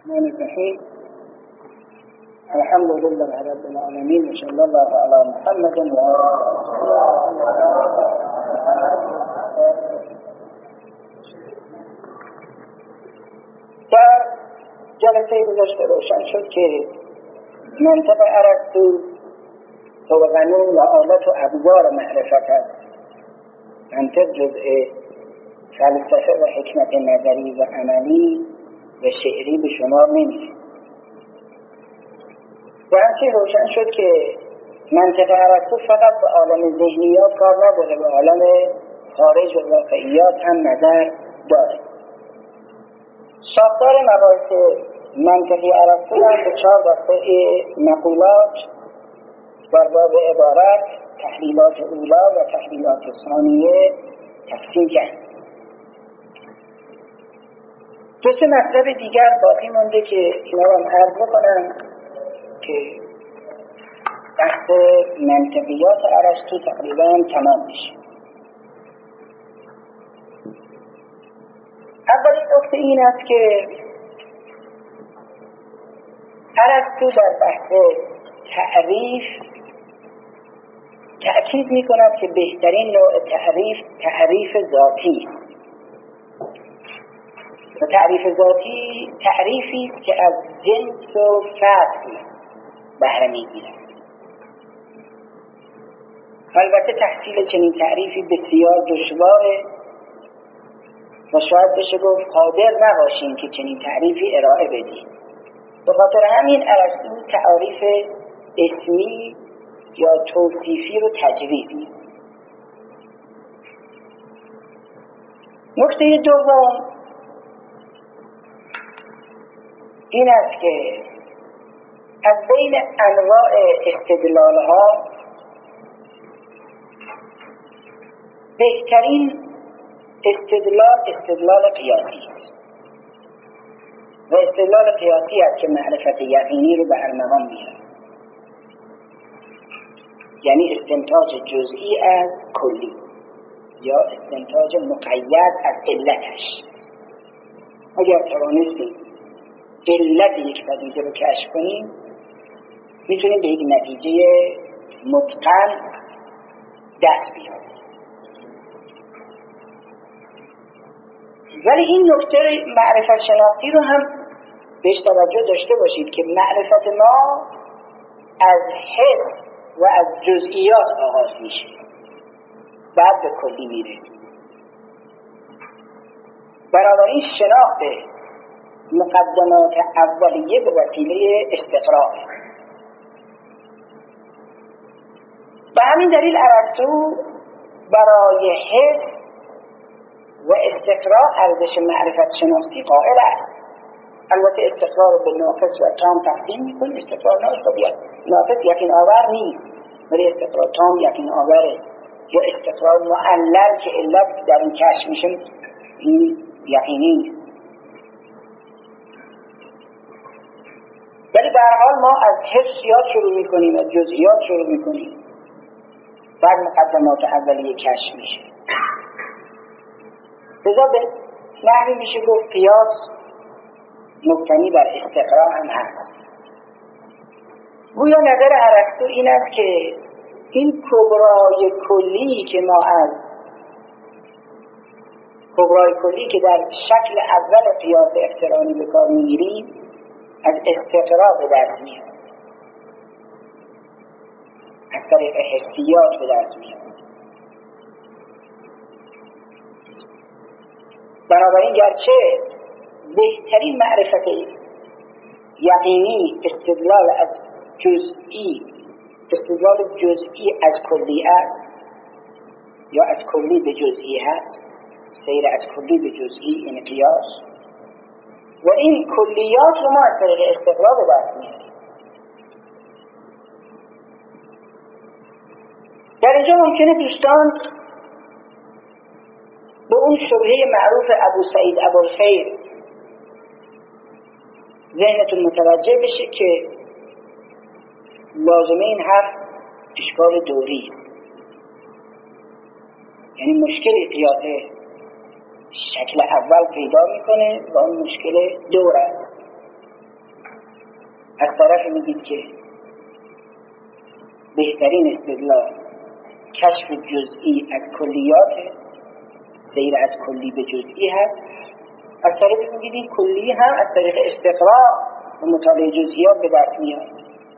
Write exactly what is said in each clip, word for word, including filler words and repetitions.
الرحمن الرحيم. الحمد لله رب العالمين وصلى الله على محمد وعلى در جلسه گذشته روشن شد که منطق ارسطو هو قانون و آلت و ابزار معرفت است. منطق جزء فلسفه و حکمت نظری و عملی و شعری به شمار نمیره. و همچنین روشن شد که منطق ارسطو فقط به عالم ذهنیات کار نداره، به عالم خارج و واقعیات هم نظر داره. ساختار مباحث منطقی ارسطو هم به چهار دسته مقولات در باب عبارت، تحلیلات اولا و تحلیلات ثانیه تقسیم کرد. دو سه مطلب دیگر باقی مونده که اینا رو هم عرض بکنم که بحث منطقیات ارسطو تقریبا تمام میشه. اولین نکته این است که ارسطو در بحث تعریف تأکید می کند که بهترین نوع تعریف تعریف ذاتی است. و تعریف ذاتی تعریفی است که از جنس و فصل بهره می‌گیرد. البته تحصیل چنین تعریفی بسیار دشواره و شاید بشه گفت قادر نباشیم که چنین تعریفی ارائه بدیم. به خاطر همین ارسطو تعریف اسمی یا توصیفی رو تجویز می‌کند. نکته دوم این است که از بین انواع استدلال‌ها بهترین استدلال استدلال قیاسی است و استدلال قیاسی است که معرفت یقینی رو به ارمغان میاره، یعنی استنتاج جزئی از کلی یا استنتاج مقید از علتش. اگر توانستیم علت یک پدیده رو کشف کنیم میتونیم به یک نتیجه متقن دست بیاریم. ولی این نکته معرفت شناختی رو هم بهش توجه داشته باشید که معرفت ما از حس و از جزئیات آغاز میشه، بعد به کلی میرسیم. بنابراین شناخت مقدمات اولیه به وسیله استقراء. به همین دلیل ارسطو برای حس و استقراء ارزش معرفت شناختی قائل است. البته استقراء رو به ناقص و تام تقسیم می‌کنه. استقراء ناقص یقین آور نیست، ولی استقراء تام یقین آوره، یا استقراء معلل که علت در این کشف میشه این یقینی نیست. ولی به هر حال ما از حسیات شروع می‌کنیم، از جزئیات شروع می‌کنیم، بعد مقدمات اولیه کشف میشه. لذا به نحوی میشه گفت قیاس مبتنی بر استقراء هم هست. گویا نظر ارسطو این است که این کبرای کلی که ما از کبرای کلی که در شکل اول قیاس اقترانی به کار میگیریم از استقراء به دست میاد، از طریق حسیات به دست میاد. بنابراین گرچه بهترین معرفت یقینی استدلال از جزئی استدلال جزئی از کلی است یا از کلی به جزئی هست، سیر از کلی به جزئی این قیاس، و این کلیات رو ما از طریق استقراء به دست میاریم. در اینجا ممکنه دوستان به اون شبهه معروف ابو سعید ابوالخیر ذهنتون متوجه بشه که لازمه این حرف اشکال دوری است، یعنی مشکل قیاس شکل اول پیدا میکنه و اون مشکل دور است. از طرفی میگید که بهترین استدلال کشف جزئی از کلیات، سیر از کلی به جزئی هست. از طرفی میگید این کلی هم از طریق استقراء و مطالعه جزئیات به دست میاد.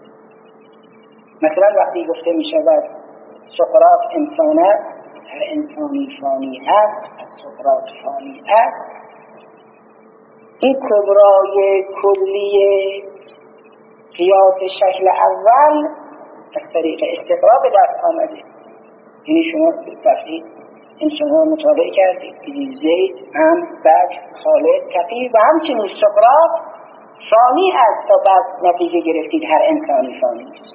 مثلا وقتی گفته میشود سقراط انسان است، هر انسانی فانی است، از سقراط فانی است، این کبرای کلی قیاس شکل اول از طریق استقراء به دست آمده. یعنی شما وقتی انسان ها مطالعه کردید که زید، عمرو، بکر، خالد، تقی و همچنین سقراط فانی است تا بعد نتیجه گرفتید هر انسانی فانی است.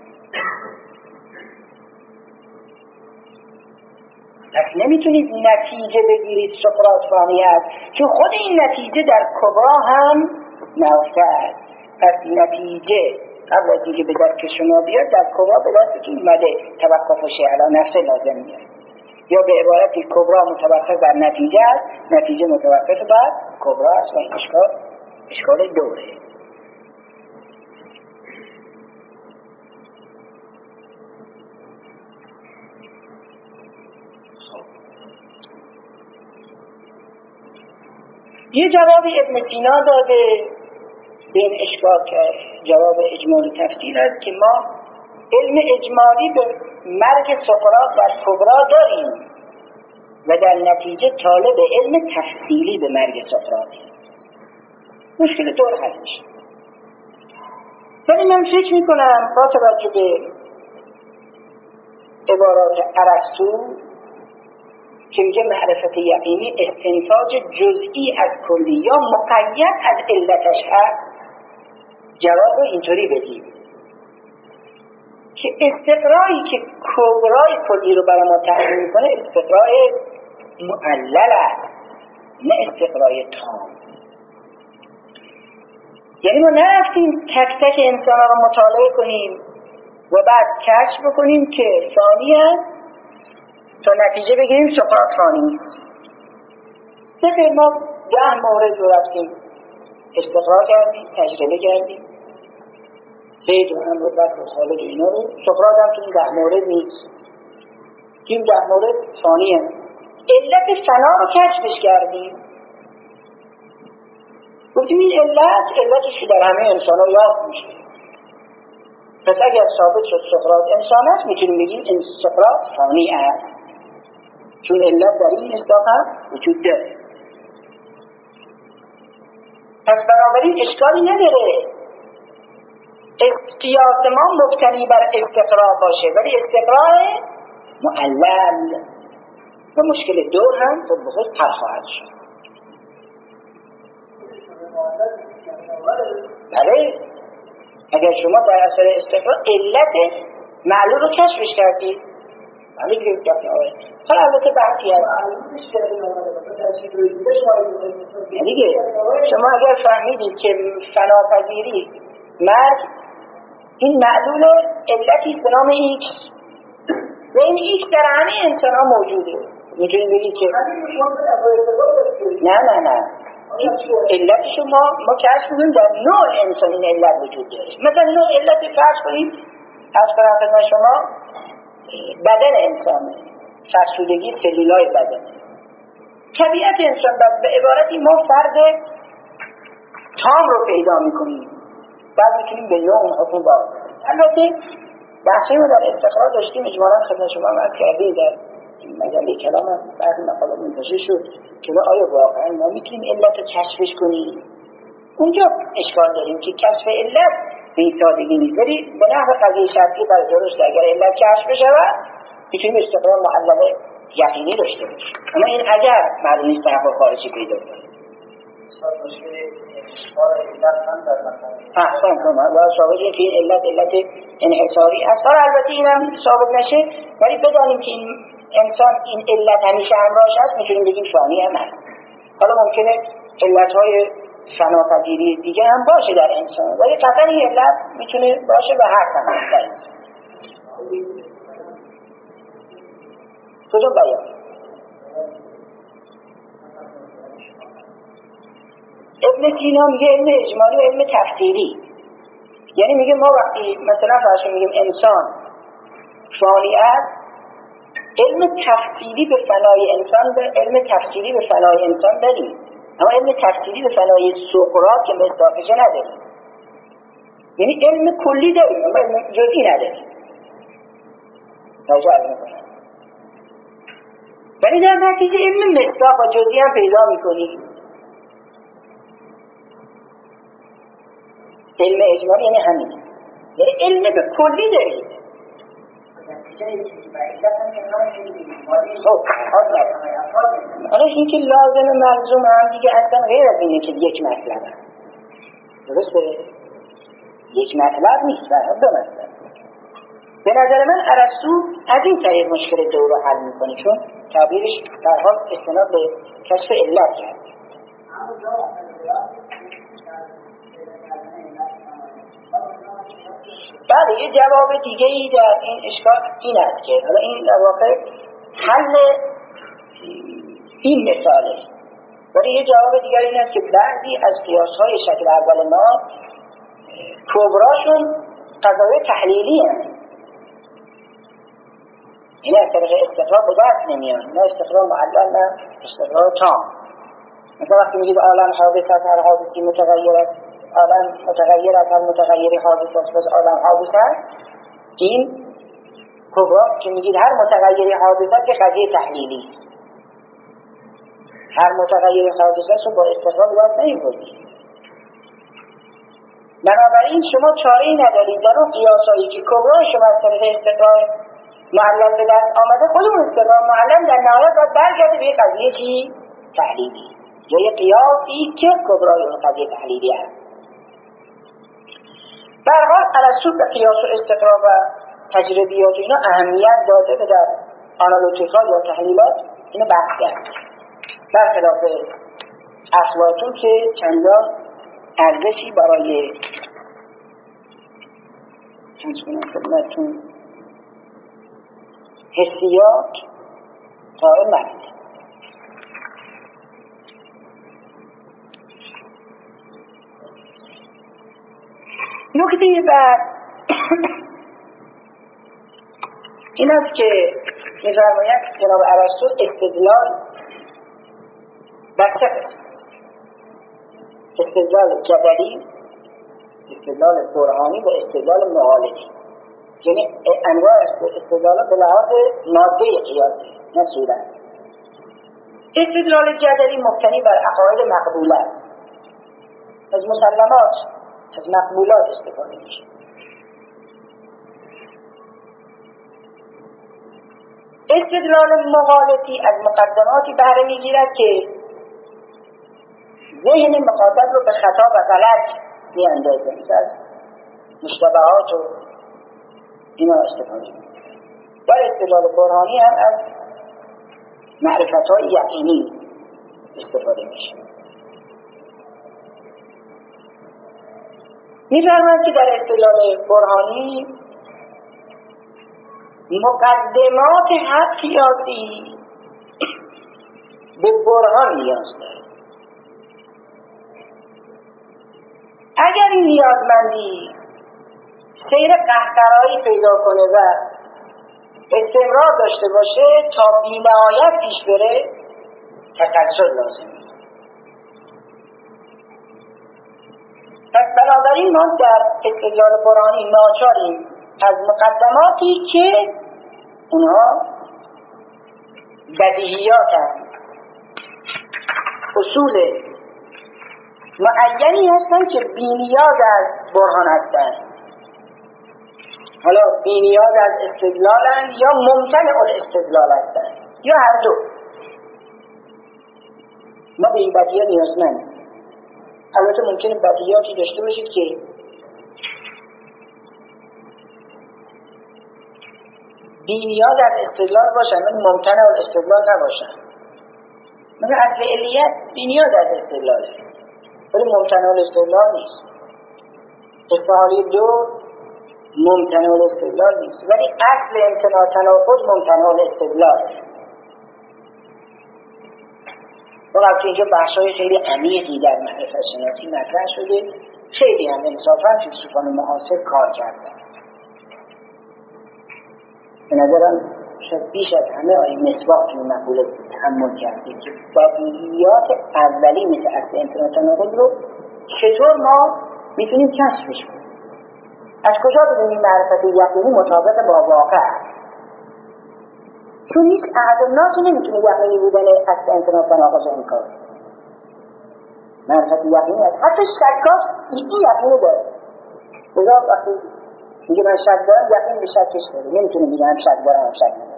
پس نمیتونید نتیجه بگیرید سقراط فانی است، چون خود این نتیجه در کبرا هم نهفته است. پس نتیجه قبل از اینکه به دست شما بیاد در کبرا به دستتون اومده، توقف شیء علی نفسه لازم میاد. یا به عبارتی کبرا متوقف بر نتیجه است، نتیجه متوقف بر کبرا است و این اشکال اشکال دوره. یه جوابی ابن سینا داده به این اشکال که جواب اجمالی تفسیر است که ما علم اجمالی به مرگ سقراط در کبرا داریم و در نتیجه طالب علم تفصیلی به مرگ سقراط. مشکل دور حل میشه. ولی من فکر میکنم با توجه به عبارات ارسطو که میگه معرفت یقینی استنتاج جزئی از کلی یا مقید از علتش هست، جواب اینطوری بدیم که استقرایی که کبرای کلی رو برای ما تعیین میکنه استقرای معلل است، نه استقرای تام. یعنی ما نرفتیم تک تک انسان ها رو مطالعه کنیم و بعد کشف بکنیم که فانی هست تا نتیجه بگیریم سقراط فانی است. دفعه ما ده مورد رو رفتیم استقرا کردیم، تجربه کردیم، زید و عمرو و بکر و خالد و اینا رو. سقراط هم تو این ده مورد نیست، این ده مورد فانی هست. علت فنا رو کشفش کردیم، گفتیم این علت علتش که در همه انسان ها یاد میشه. پس اگر ثابت شد سقراط انسان است میتونیم بگیم این سقراط فانی است، چون علت در این مصداق هم وجود داره. پس بنابراین اشکالی نداره قیاس ما مبتنی بر استقراء باشه، ولی استقراء معلل و مشکل دور هم خود به خود حل خواهد شد. بله، اگر شما در اثر استقراء علت معلول رو کشفش کردید، بله دیگه گفتم آره. حالا البته بحثی هست. دیگه شما اگر فهمیدید که فناپذیری مرگ این معلول علتی به نام ایکس و این ایکس در همه انسان ها موجوده، میتونید بگید که نه نه نه علت شما ما کشف کنیم در نوع انسان این علت وجود داره. مثلا نوع علت فرض کنید از طرف شما بدن انسانه، فرسودگی سلولای بدن، طبیعت انسان به عبارتی ما فرد تام رو پیدا میکنیم، بعد میتونیم به نوع حکم باز کنیم. البته بحثی ما در استقرار داشتیم، اجمالا خدمت شما هم از کردیم در مجله کلام هم بعضی مقالات منتشر شد که آیا واقعا ما میتونیم علت رو کشفش کنیم. اونجا اشکال داریم که کشف علت به این سادگی نیست، ولی به نحو قضیه شرطی برای درست اگر علت کشف بشود میتونیم استقرار معلل یقینی داشته باشیم. اما این اگر معلوم نیست تحقق خارجی پیدا کنه. احسن کنم و ثابت که این علت علت انحصاری است. البته اینم ثابت نشه، ولی بدانیم که این انسان این علت همیشه همراهش هست، میتونیم بگیم فانی هم هست. حالا ممکنه علتهای فناپذیری دیگه هم باشه در انسان، ولی قطعا این علت میتونه باشه به هر فنا در انسان. کجا بیان ابن سینا میگه علم اجمالی و علم تفسیری. یعنی میگه ما وقتی مثلا فرض میگیم انسان فانی است، علم تفصیلی به فنای انسان به علم تفصیلی به فنای انسان داریم، اما علم تفصیلی به فنای سقراط که مصداقشه نداریم. یعنی علم کلی داریم اما علم جزئی نداریم. توجه میکنم. ولی در نتیجه علم مصداق و جزئی هم پیدا میکنیم. علم اجمالی یعنی همین، یعنی علم به کلی داریم. خب حالا این که لازم ملزوم هم دیگه اصلا غیر از اینه که یک مطلب هم. درسته؟ یک مطلب نیست، برای دو مطلب. به نظر من ارسطو از این طریق مشکل دو رو حل میکنه، چون تعبیرش در حال استناد به کشف علت کرد. بله، یه جواب دیگه ای در این اشکال این است که حالا این در واقع حل این مثاله، ولی یه جواب دیگر این است که بعضی از قیاس‌های شکل اول ما کبراشون قضایای تحلیلی هستند، این از طریق استقرار به دست نمیان، نه استقرار معلل نه استقرار تام. مثلا وقتی میگید عالم حادث است، هر حادثی متغیر است، عالم متغیر است، هر متغیری حادث است، پس عالم حادث است، این کبرا که میگید هر متغیری حادث است که قضیه تحلیلی است، هر متغیری حادث است و با استقرار به دست نمی‌آورید. بنابراین شما چاره‌ای ندارید در اون قیاسایی که کبرا شما از طریق استقرار معلل به دست آمده، خودمون استقرار معلل در نهایت باید برگرده به قضیه چی؟ تحلیلی، یا یه قیاسی که کبرای اون قضیه تحلیلی است. در حال ارسطو به قیاس و استقرار و تجربیات اینا اهمیت داده و در آنالیتیکا یا تحلیلات اینو بحث کرد، برخلاف افلاطون که چندان ارزشی برای چون خدمتتون حسیات قائل نبود. نکته بعد این است که می‌فرماید جناب ارسطو استدلال بر سه قسم است: استدلال جدلی، استدلال برهانی و استدلال مغالطی. یعنی انواع استدلال به لحاظ ماده قیاسی نه صورت. استدلال جدلی مبتنی بر عقاید مقبوله است، از مسلمات از مقبولات استفاده میشه. استدلال مغالطی از مقدماتی بهره میگیرد که ذهن مخاطب رو به خطا و غلط میاندازه، مثل از مشتبهات و اینا استفاده میشه. و استدلال برهانی هم از معرفت‌های یقینی استفاده میشه. می‌فرماید که در استدلال برهانی مقدمات هر قیاسی به برهان نیاز داره. اگر این نیازمندی سیر قهقرایی پیدا کنه و استمرار داشته باشه تا بی‌نهایت پیش بره، تسلسل لازمه. پس بنابراین ما در استدلال برهانی ناچاریم از مقدماتی که اونها بدیهیات هستند، اصول معینی هستند که بی‌نیاز از برهان هستند، حالا بی‌نیاز از استدلالند یا ممتنع الاستدلال هستند یا هر دو. ما به این بدیهیات نیازمندیم. البته ممکنه بدیهیاتی داشته باشید که بی‌نیاز از استدلال باشن ولی ممتنع الاستدلال نباشن. مثلا اصل علیت بی‌نیاز از استدلاله ولی ممتنع الاستدلال نیست. استحاله دو ممتنع الاستدلال نیست ولی اصل امتناع تناقض ممتنع الاستدلال. وقتی اینجا بحث‌های خیلی عمیقی در معرفت شناسی مطرح شده خیلی هم انصافا فیلسوفان معاصر کار کردن. به نظرم شاید بیش از همه آقای مصباح توی مقوله تأمل کرده که بدیهیات اولی مثل اصل امتناع تناقض رو چطور ما میتونیم کشفش کنیم. از کجا بدونیم معرفت یقینی مطابق با واقع است؟ چون هیچ احد الناسی نمیتونه یقینی بودن اصل امتناع تناقض انکار. معرفت یقینی است. حتی شکاک این یقینی داره. بذار وقتی میگه من شک دارم یقین به شکش داره. نمیتونه میگه هم شک دارم هم شک ندارم.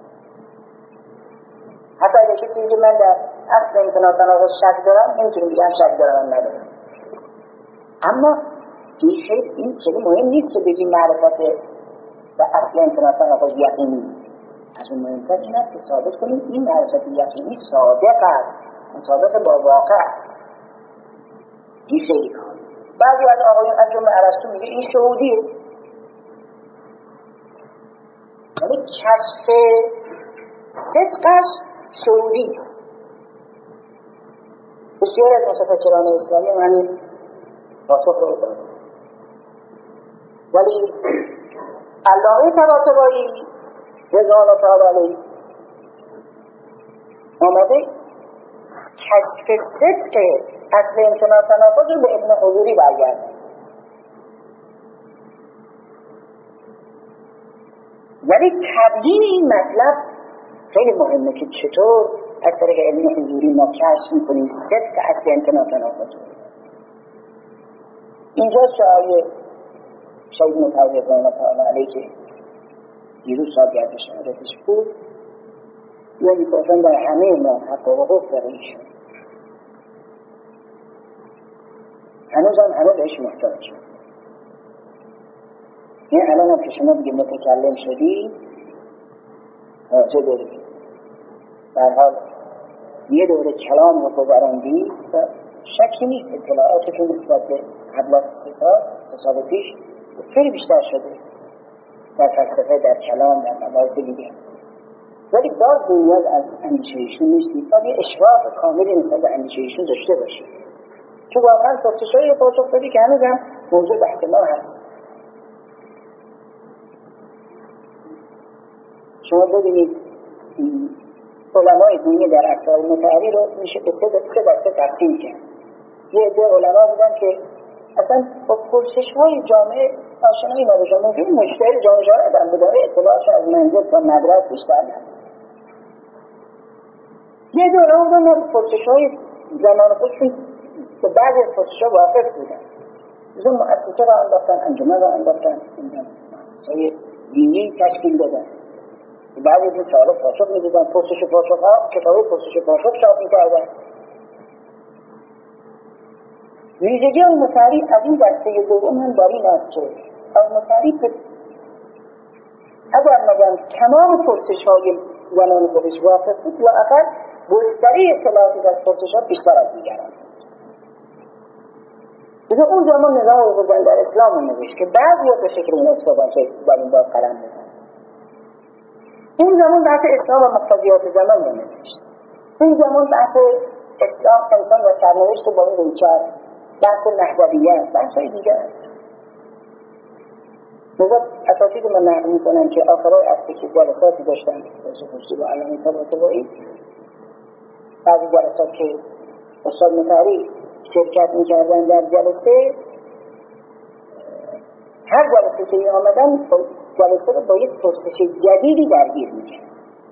حتی اگه کسی میگه من در اصل امتناع تناقض شک دارم نمیتونه میگه هم شک دارم هم ندارم. اما این خیلی این خیلی مهم نیست که بگیم معرفت و اصل امتناع تناقض یقینی نیست. از اون مهمتر این است که ثابت کنیم این معرفت یقینی صادق است، مطابق با واقع است. این خیلی کار. بعضی از آقایون از جمله ارسطو میگه این شهودیه. یعنی کشف صدقش شهودی است. بسیار از متفکران اسلامی همین پاسخ رو دادن. ولی علامه طباطبایی رضوان الله تعالی علیه آمده کشف صدق اصل امتناع تناقض رو به ابن حضوری برگرده. ولی تبیین این مطلب خیلی مهمه که چطور از طریق ابن حضوری ما کشف میکنیم صدق اصل امتناع تناقض. اینجا شعای شهید مطهری رضوان الله تعالی علیه که دیروز سالگرد شهادتش بود یا انصافا در همه ما حق و حقوق داره ایشون. هنوز هم همه بهش محتاج. یعنی الان هم که شما دیگه متکلم شدی حاجه داری در حال یه دوره کلام رو گذراندی و شکی نیست اطلاعاتی که نسبت به قبل از سه سال سه سال پیش خیلی بیشتر شده در فلسفه، در کلام، در مباحث دیگه. ولی باز نیاز از اندیشه ایشون نیستی باید یه اشراف کاملی نسبت به اندیشه ایشون داشته باشی که واقعا پرسش‌های پاسخ بدی که هنوز هم موضوع بحث ما هست. شما ببینید علمای دینی در اسرار مطهری رو میشه به سه دسته تقسیم کرد. یه عده علما بودن که اصلا با پرسش‌های جامعه آشنایی نداشتن، ممکن مجتهد جامعه شهر آدم بودن اطلاعاتشون از منزل تا مدرسه بیشتر نداشتن. یه عده علما بودن با پرسش‌های زمان خودشون به بعضی از پرسش‌ها واقف بودن. مثلا مؤسسه را انداختن، انجمن را انداختن، مؤسسه‌های دینی تشکیل دادن. بعضی از این سوالات پاسخ می‌دادن، پرسش و پاسخ‌ها کتاب پرسش و پاسخ چاپ می‌کردن. ویژگی المطهری از این دسته دوم هم در این است که المطهری اگر مگم تمام پرسش‌های زمان خودش واقف بود لااقل گستره اطلاعاتش از پرسش‌ها بیشتر از دیگران. دیگه اون زمان نظام حقوق در اسلام رو نوشت که بعضی به فکر این افتادن که در این باب قلم بزنن. اون زمان بحث اسلام و مقتضیات زمان رو نوشت. اون زمان بحث اسلام انسان و سرنوشت رو با این روی کرد. بحث نهضویت، بحث‌های دیگر. مثلا اساتید من نقل می‌کنن که آخرای عصر که جلساتی داشتن خصوصی با علامه طباطبایی، بعضی جلسات که استاد مطهری شرکت می‌کردن در جلسه، هر جلسه که می‌آمدن جلسه رو با یک پرسش جدیدی درگیر می‌کرد.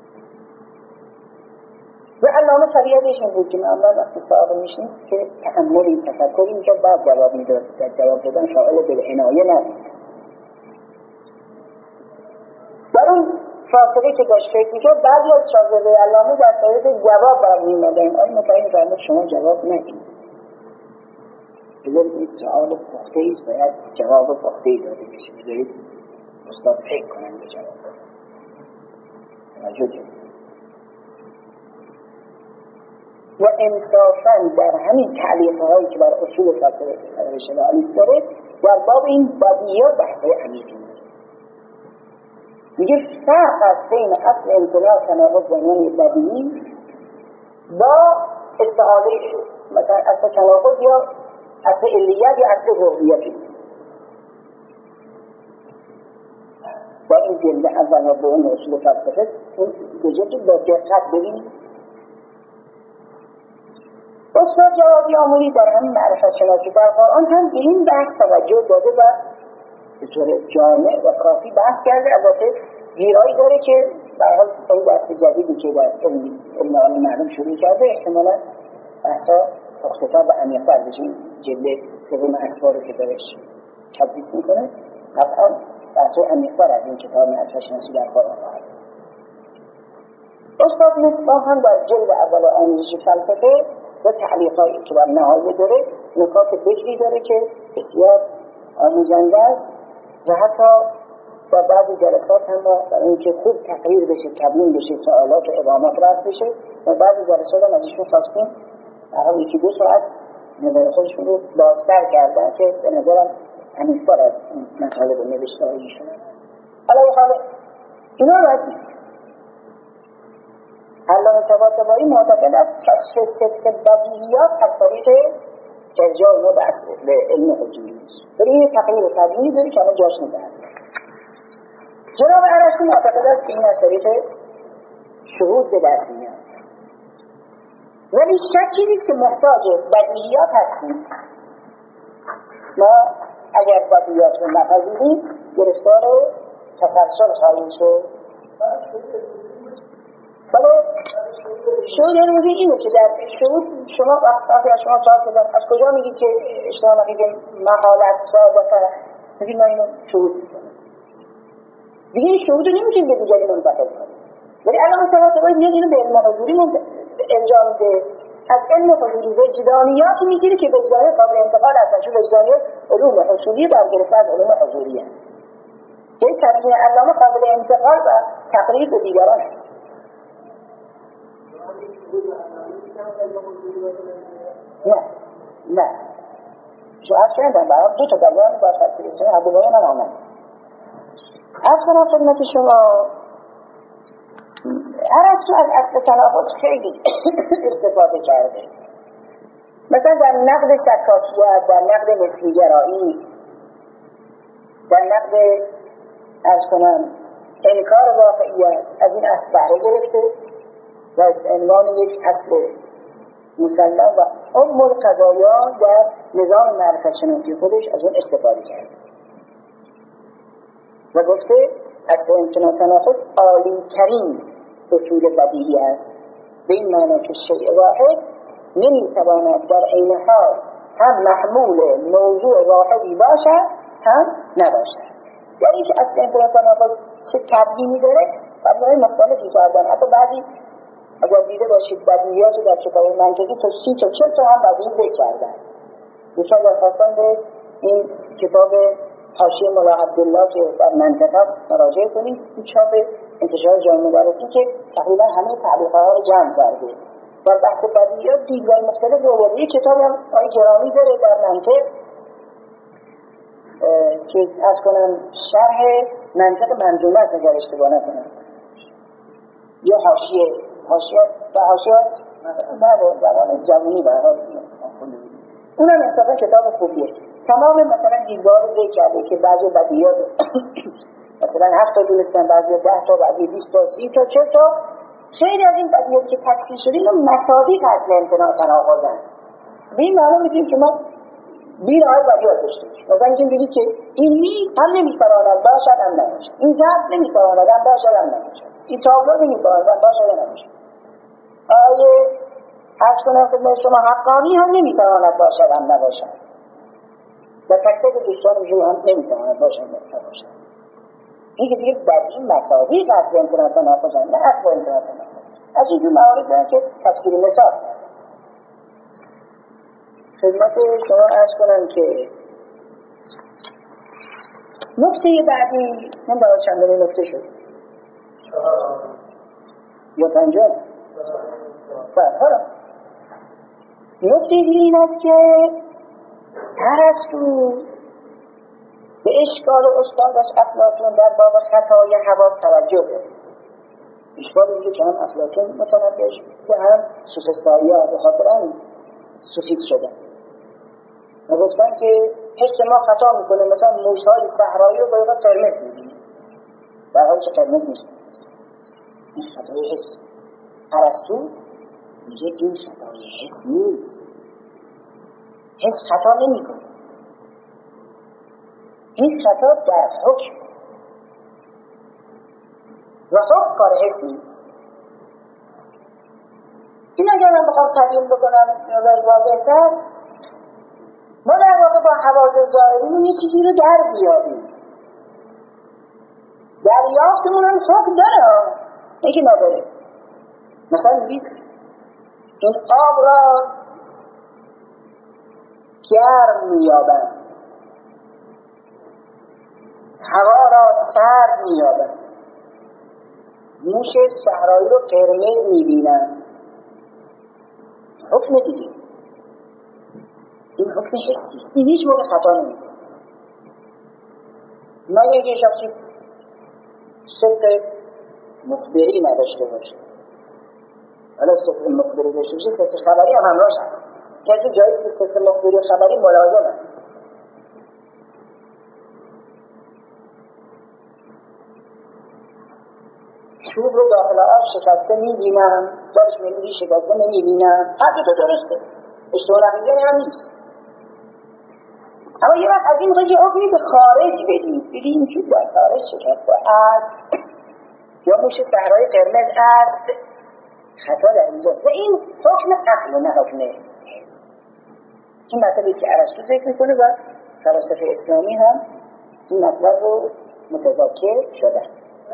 و علامه طبیعتش این بود که معمولا وقتی صاحب میشیم که تأملی تفکری میکرد بعد جواب میداد. در جواب دادن شائل بالعنایه نبود. در اون فاصله که داشت فکر میکرد بعضی از شاگردای علامه در طریق جواب برمی‌آمدن. آقای مطهری می‌فرمود شما جواب ندید. بذارید این سوال پخته‌ای است، باید جواب پخته‌ای داده بشه. بذارید استاد فکر کنن به جواب. توجه و انصافاً در همین تعلیق‌هایی که بر اصول فلسفه روش رئالیسم داره در باب این بدیهیات بحث‌های عمیقی داره. میگه فرق است بین اصل امتناع تناقض و نوع بدیهی با استعاده مثلا اصل تناقض یا اصل علیت یا اصل روحیتی. با این جلد اول و دوم اصول فلسفه این دو جلد با دقت ببینید. استاد جوادی آموری در همین معرفت شناسی در قرآن هم به این بحث توجه داده و به طور جامع و کافی بحث کرده. البته گیرایی داره که به هر حال این بحث جدیدی که در علم علم عالم معلوم شروع کرده احتمالاً بحثا پخته‌تر و عمیق‌تر بشه. جلد سوم اسوار رو که درش تدریس میکنه قطعاً بحثا عمیق‌تر از این کتاب معرفت شناسی در قرآن خواهد. استاد مصباح هم در جلد اول آموزش فلسفه و تعلیقاتی که بر نهایه داره نکات فکری داره که بسیار آموزنده است و حتی در بعضی جلسات هم برای اینکه خوب تقریر بشه، تبیین بشه، سوالات و ادامات رد بشه و بعضی جلسات هم از ایشون خواستیم در یکی دو ساعت نظر خودشون رو بازتر کردن که به نظرم عمیق‌تر از مطالب نوشته های ایشون هست. حالا بخواه اینا رو باید دید. علامه طباطبایی معتقد است کشف صدق بدیهیات از طریق ارجاع ما به اصل به علم حضوری است. برای این تقریر و تبیینی داری که الان جاش نیست هست. جناب ارسطو معتقد است که این از طریق شهود به دست میاد. ولی شکی نیست که محتاج بدیهیات هستیم. ما اگر بدیهیات رو نپذیریم گرفتار تسلسل خواهیم شد. ولی شهود علموزی اینه که در شهود شما وقتی از شما سوال کردن از کجا میگید که اشتباه نقیده محال است صادقه میگید ما اینو شهود میکنم. دیگه این شهود رو نمیتونیم به دیگری منتقل کنیم. ولی علامه طباطبایی میاد اینو به علم حضوری ارجاع میده. از علم حضوری وجدانیاتی میگیره که وجدانیات قابل انتقال هستن، چون وجدانیات علوم حصولی برگرفته از علوم حضوری هست. که این تبیین علامه قابل انتقال و تقریر به دیگران هست. نه نه شو از کردم برای دو تا بیان با فلسفه اسلامی هر دو بیان هم آمد. از کنم خدمت شما ارسطو از اصل تناقض خیلی استفاده کرده. مثلا در نقد شکاکیت، در نقد نسبی‌گرایی، در نقد از کنم انکار واقعیت از این اصل بهره گرفته و عنوان یک اصل مسلم و ام القضایا در نظام معرفت شناسی خودش از اون استفاده کرده و گفته اصل امتناع تناقض عالی ترین اصول بدیهی است، به این معنی که شیء واحد نمیتواند در عین حال هم محمول موضوع واحدی باشد هم نباشد. یعنی که اصل امتناع تناقض چه تبیینی داره تبیین‌های مختلفی کردن. حتی بعضی اگر دیده باشید بدیهیات در کتاب منطقی تا سی تا چل تا هم بدیهی ذکر کردن. دوستان درخواستم به این کتاب حاشیه ملا عبدالله که در منطقه است مراجعه کنید. این چاپ انتشار جامعه مدرسی که تقریبا همه تعلیق‌ها رو جمع کرده. در بحث بدیهیات دیدگاه مختلف رو آورده. یک کتاب هم آقای گرامی داره در منطق که از کنم شرح منطق منظومه است اگر اشتباه نکنم. یا حاشیه حاشیه و حاشیه بعد زمان جوانی به حال اونم اصلا کتاب خوبیه. تمام مثلا دیدگاه رو ذکر کرده که بعضی بدیهیات مثلا هفت تا دونستن، بعضی ده تا، بعضی بیست تا، سی تا، چل تا. خیلی از این بدیهیات که تکثیر شده اینا مصادیق از امتناع تناقضن. به این معنی میگیم که ما بین های بدیهیات داشتیم. مثلا میگیم بگید که این میز هم نمیتواند باشد هم نباشد، این ظرف نمیتواند هم باشد هم نباشد، این تابلو نمیتواند هم باشد هم نباشد. آیه از کنم خدمت شما حقانی هم نمیتواند باشد هم نباشد و تک تک دوستان رو هم نمیتواند باشد هم نباشد. این که دیگه بدیهی مصادیق اصل امتناع تناقض نه اصل امتناع تناقض. از اینجور موارد دارن که تفسیر مثال خدمت شما عرض کنم که نکته بعدی من باید چندانی نکته شد یا پنجم حالا نکته دیگه این است که ارسطو به اشکال استادش افلاطون در باب خطای حواس توجه داره. اشکال اینجا که هم افلاطون متنبهش که هم سوفسطائی‌ها به خاطر هم سوفیست شدن. و گفتن که حس ما خطا میکنه، مثلا موشهای صحرایی رو باید قرمز میبینیم در حالی که قرمز نیست. این خطای حس. ارسطو میگه این خطای حس نیست، حس خطا نمیکنه، این خطا در حکم و حکم کار حس نیست. این اگر من بخوام تبیین بکنم نظر واضح‌تر، ما در واقع با حواس ظاهریمون یه چیزی رو در بیابیم، دریافتمون هم حکم داره، نه که نداره. مثلا میگید این آب را گرم میابند، هوا را سرد میابند، موش صحرایی رو قرمز میبینند. حکم دیگه، این حکم حسیست، این هیچ موقع خطا نمیکنه. مگه اینکه شخصی صدق مخبری نداشته باشه. حالا صدق مخبری داشته باشه، صدق خبری هم همراهش هست. که تو جاییست که صدق مخبری و خبری ملازم هست. چوب رو داخل آب شکسته میبینم، دارش میبینی شکسته نمیبینم، حرف تو درسته، اشتباه نمیزنی هم نیست. اما یه وقت از این میخوایی که حکمی به خارج بدیم، بگیم این چوب در خارج شکسته است یا موش صحرای قرمز است، خطا در اینجاست و این حکم عقل نه حکم حس. این مطلبی که ارسطو ذکر میکنه و فلاسفه اسلامی هم این مطلب رو متذکر شدن.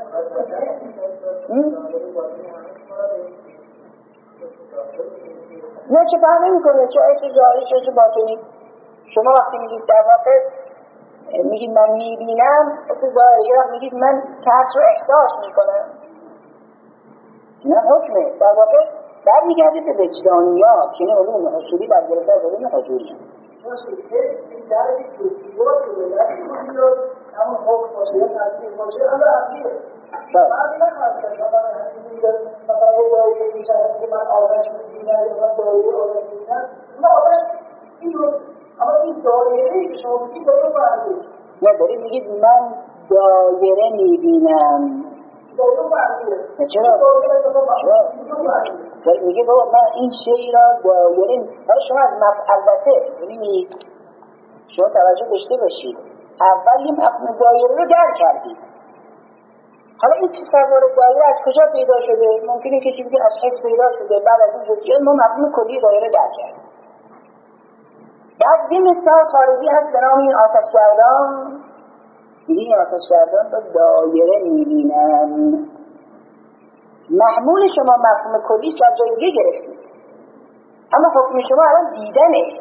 نه چه فهم نمی کنه، چه عیش ظاهری چه عیش باطنی. شما وقتی میگید در واقع میگید من میبینم عیش ظاهری، وقت میگید من ترس رو احساس میکنم، نه حکمه. در واقع برمیگرده به وجدانیات، یعنی علوم حصولی برگرفته از علوم حضوری هم در این جزئیات که بلد کنید همون حکم باشه یا تصدیق باشه همه عقلیه. بعد نخواهد کرد مثلا همین میگه مثلا یه دایره میشن که من آدش میبینم یا من دایره آدش میبینم، نه آدش این رو، اما این دایره که شما میگید دایره برده یا داری میگید من دایره میبینم دایره برده چرا؟ چرا؟ داری میگه بابا من این شی را دایره حالا شما از البته ببینید شما توجه داشته باشید، اول یه مفهوم دایره رو درک کردید، حالا این تصور دایره از کجا پیدا شده؟ ممکنه کسی بگه از حس پیدا شده، بعد از این جزئیات ما مفهوم کلی دایره درک کردیم. بعد یه مثال خارجی هست به نام این آتشگردان، میگه این آتشگردان رو دایره میبینن. محمول شما مفهوم کلی از جای دیگه گرفتید، اما حکم شما الان دیدنه.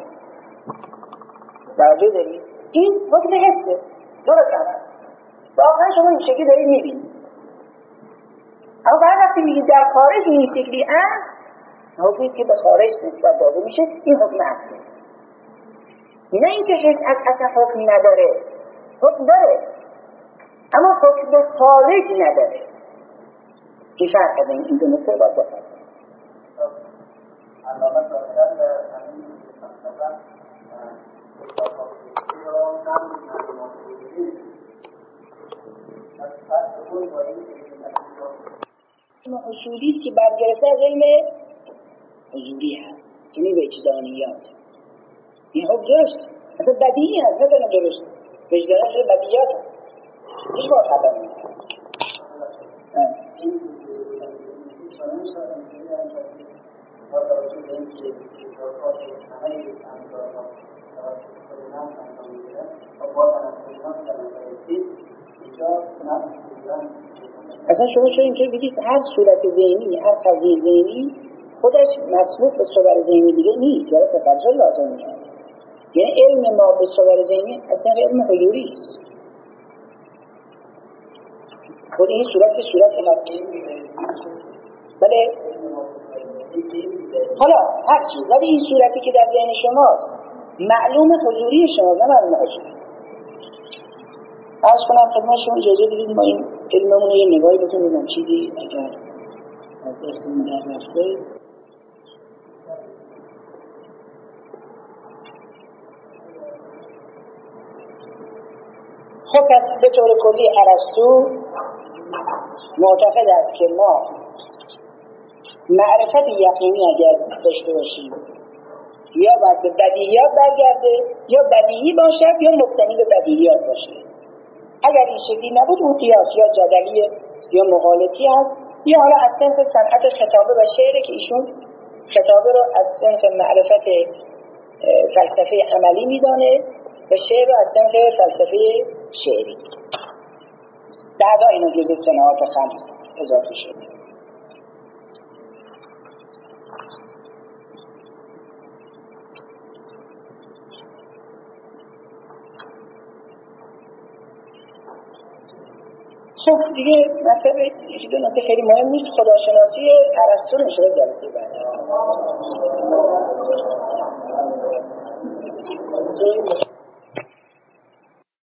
توجه دارید؟ این حکم حسه، درست هم هست، واقعا شما این شکلی دارید میبینید. اما بعد وقتی میگید در خارج این شکلی است، حکمیست که به خارج نسبت داده میشه، این حکم عقلی. نه اینکه حس از اصلا حکم نداره، حکم داره اما حکم به خارج نداره. چه فرق بین این دو نکته باید بفرمایید؟ علامه داشتن در همین مثلا استفاده رو هم معلوماتی از فرق خود با این علم حصولی است که برگرفته از علم حضوری هست، یعنی وجدانیات. این حکم درست اصلا بدیهی هست، نه دارم درست وجدانیات شده بدیهیات هست، هیچ باید خطا نمی‌کنه. این چنان شدن که با توجه به اینکه کتاب‌ها همه امثال‌ها خودنام انجام می‌دهند و با خودنام در نظر بگیرید اینجا نفس بودن. اصلا شما چرا اینطور بگید هر صورت ذهنی، هر قضیه ذهنی خودش مسبوق به صور ذهنی دیگه نیست، برای تسلسل لازم می‌کنه. یعنی علم ما به صور ذهنی اصلا علم حضوری است. خود این صورت به صورت مفهومی بله حالا هر چیز، ولی این صورتی که در ذهن شماست معلوم حضوری شما، نه معلوم حضوری. عرض کنم خدمت شما اجازه بدید ما این علممون رو یه نگاهی بکنیم چیزی اگر از دستمون در رفته خب پس به طور کلی ارسطو معتقد است که ما معرفت یقینی اگر داشته باشیم یا باید به بدیهیات برگرده یا بدیهی باشد یا مبتنی به بدیهیات باشه. اگر این شکلی نبود اون قیاس یا جدلیه یا مغالطی هست یا حالا از صنف صنعت خطابه و شعره که ایشون خطابه رو از صنف معرفت فلسفه عملی میدانه و شعر رو از صنف فلسفه شعری. بعدا اینو جزء صناعات خمس اضافه شده. خب دیگه مثلا یکی دو نکته خیلی مهم نیست. خداشناسی ارسطو میشه جلسه بعد.